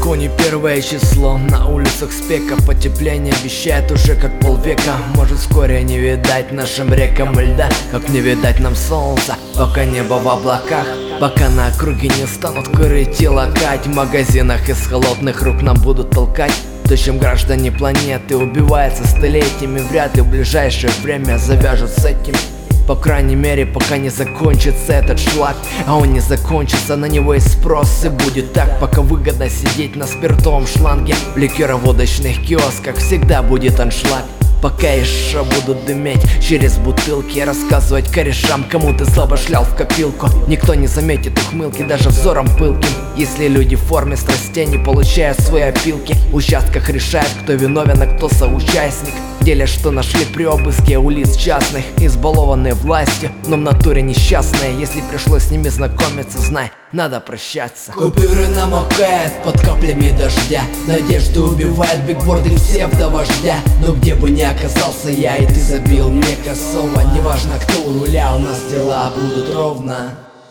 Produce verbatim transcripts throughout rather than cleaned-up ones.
далеко не первое число. На улицах спека, потепление обещает уже как полвека. Может вскоре не видать нашим рекам льда, как не видать нам солнца, пока небо в облаках. Пока на округе не станут курить и лакать, в магазинах из холодных рук нам будут толкать то, чем граждане планеты убиваются столетиями. Вряд ли в ближайшее время завяжут с этим. По крайней мере, пока не закончится этот шлак. А он не закончится, на него есть спрос. И будет так, пока выгодно сидеть на спиртовом шланге. В ликероводочных киосках всегда будет аншлаг. Пока еще будут дыметь через бутылки, рассказывать корешам, кому ты слабо шлял в копилку. Никто не заметит ухмылки даже взором пылким, если люди в форме страстей не получают свои опилки. В участках решают, кто виновен, а кто соучастник. В деле, что нашли при обыске улиц частных, избалованные властью, но в натуре несчастные. Если пришлось с ними знакомиться, знай, надо прощаться. Купюры намокают под каплями дождя, надежды убивает бигборды псевдовождя. Но где бы ни оказался я, и ты забил мне косово, неважно кто у руля, у нас дела будут ровно.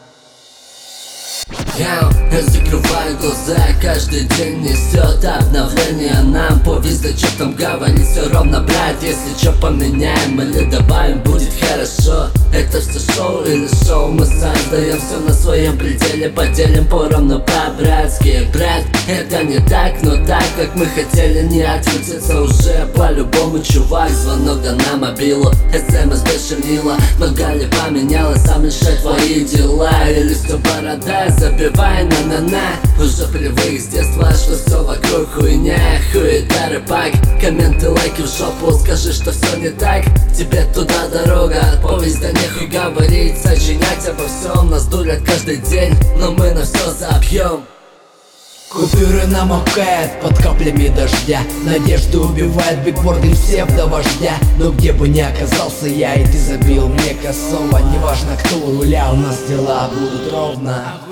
Я закрываю глаза, каждый день несет обновление. Нам повезло, что там говорить, все ровно, брат. Если что поменяем или добавим, будет хорошо. Это все шоу или шоу, мы создаем все на своем пределе, поделим поровну по-братски. Брат, это не так, но так, как мы хотели, не отвертеться уже по-любому, чувак. Звонок да на мобилу, смс больше мило. Много ли поменялось, сам решай твои дела. Или все борода, забивай на-на-на. Уже привык с детства, что все вокруг хуйня. Хуета рыбак, комменты, лайки в жопу. Скажи, что все не так, тебе туда дорога. Повесть, да нехуй говорить, сочинять обо всем. Нас дурят каждый день, но мы на все забьем. Купюры намокают под каплями дождя, надежды убивает бигборды псевдовождя. Но где бы ни оказался я, и ты забил мне косово, неважно кто у руля, у нас дела будут ровно.